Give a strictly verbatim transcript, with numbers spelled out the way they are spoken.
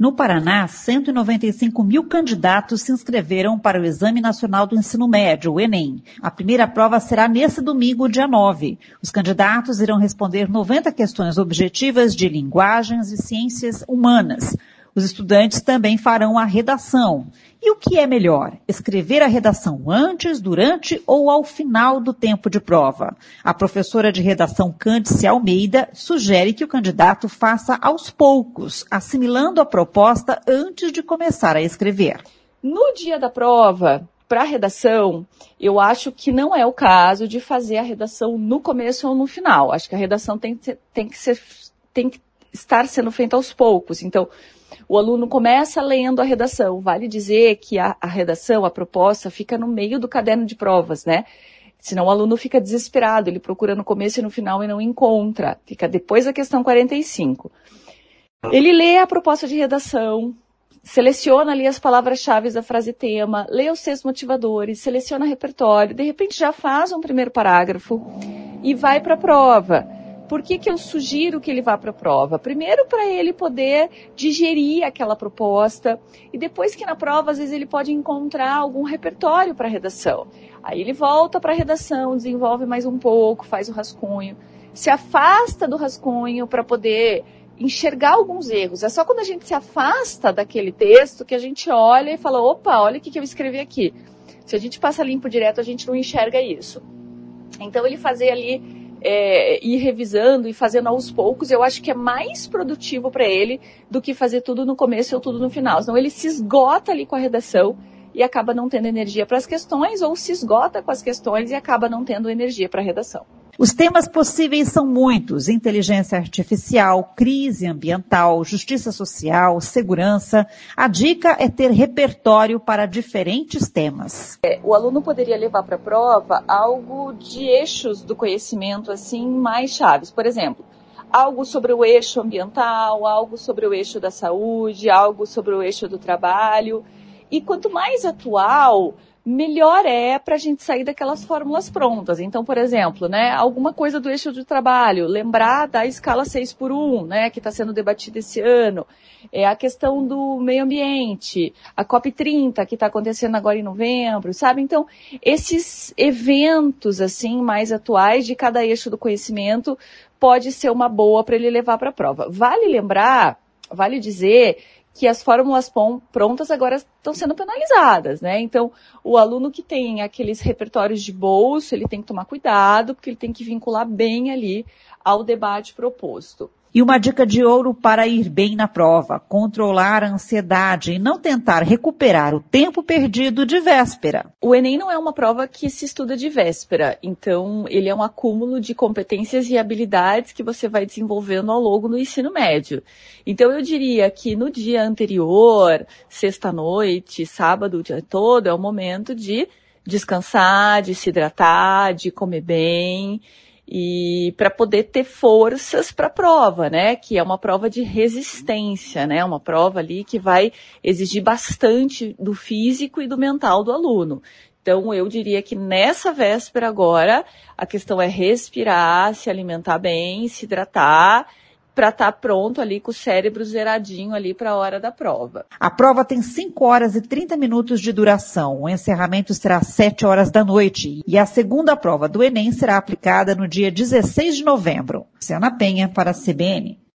No Paraná, cento e noventa e cinco mil candidatos se inscreveram para o Exame Nacional do Ensino Médio, o Enem. A primeira prova será nesse domingo, dia nove. Os candidatos irão responder noventa questões objetivas de linguagens e ciências humanas. Os estudantes também farão a redação. E o que é melhor? Escrever a redação antes, durante ou ao final do tempo de prova? A professora de redação Cândice Almeida sugere que o candidato faça aos poucos, assimilando a proposta antes de começar a escrever. No dia da prova, para a redação, eu acho que não é o caso de fazer a redação no começo ou no final. Acho que a redação tem que ser, tem que ser, tem que estar sendo feita aos poucos. Então, o aluno começa lendo a redação. Vale dizer que a, a redação, a proposta, fica no meio do caderno de provas, né? Senão o aluno fica desesperado, ele procura no começo e no final e não encontra. Fica depois da questão quarenta e cinco. Ele lê a proposta de redação, seleciona ali as palavras-chave da frase tema, lê os seis motivadores, seleciona repertório, de repente já faz um primeiro parágrafo e vai para a prova. Por que que eu sugiro que ele vá para a prova? Primeiro, para ele poder digerir aquela proposta e depois que na prova, às vezes, ele pode encontrar algum repertório para a redação. Aí ele volta para a redação, desenvolve mais um pouco, faz o rascunho, se afasta do rascunho para poder enxergar alguns erros. É só quando a gente se afasta daquele texto que a gente olha e fala, opa, olha o que que eu escrevi aqui. Se a gente passa limpo direto, a gente não enxerga isso. Então, ele fazer ali... É, ir revisando e fazendo aos poucos, eu acho que é mais produtivo para ele do que fazer tudo no começo ou tudo no final. Senão ele se esgota ali com a redação e acaba não tendo energia para as questões, ou se esgota com as questões e acaba não tendo energia para a redação. Os temas possíveis são muitos: inteligência artificial, crise ambiental, justiça social, segurança. A dica é ter repertório para diferentes temas. É, o aluno poderia levar para a prova algo de eixos do conhecimento assim mais chaves. Por exemplo, algo sobre o eixo ambiental, algo sobre o eixo da saúde, algo sobre o eixo do trabalho. E quanto mais atual, melhor é para a gente sair daquelas fórmulas prontas. Então, por exemplo, né, alguma coisa do eixo de trabalho, lembrar da escala seis por um, né, que está sendo debatida esse ano, é a questão do meio ambiente, a COP trinta, que está acontecendo agora em novembro, sabe? Então, esses eventos, assim, mais atuais de cada eixo do conhecimento pode ser uma boa para ele levar para a prova. Vale lembrar, vale dizer que as fórmulas prontas agora estão sendo penalizadas, né? Então, o aluno que tem aqueles repertórios de bolso, ele tem que tomar cuidado, porque ele tem que vincular bem ali ao debate proposto. E uma dica de ouro para ir bem na prova: controlar a ansiedade e não tentar recuperar o tempo perdido de véspera. O Enem não é uma prova que se estuda de véspera, então ele é um acúmulo de competências e habilidades que você vai desenvolvendo ao longo do ensino médio. Então eu diria que no dia anterior, sexta-noite, sábado, o dia todo, é o momento de descansar, de se hidratar, de comer bem, e para poder ter forças para a prova, né? Que é uma prova de resistência, né? Uma prova ali que vai exigir bastante do físico e do mental do aluno. Então, eu diria que nessa véspera agora, a questão é respirar, se alimentar bem, se hidratar, para estar pronto ali com o cérebro zeradinho ali para a hora da prova. A prova tem cinco horas e trinta minutos de duração. O encerramento será às sete horas da noite. E a segunda prova do Enem será aplicada no dia dezesseis de novembro. Luciana Penha, para a C B N.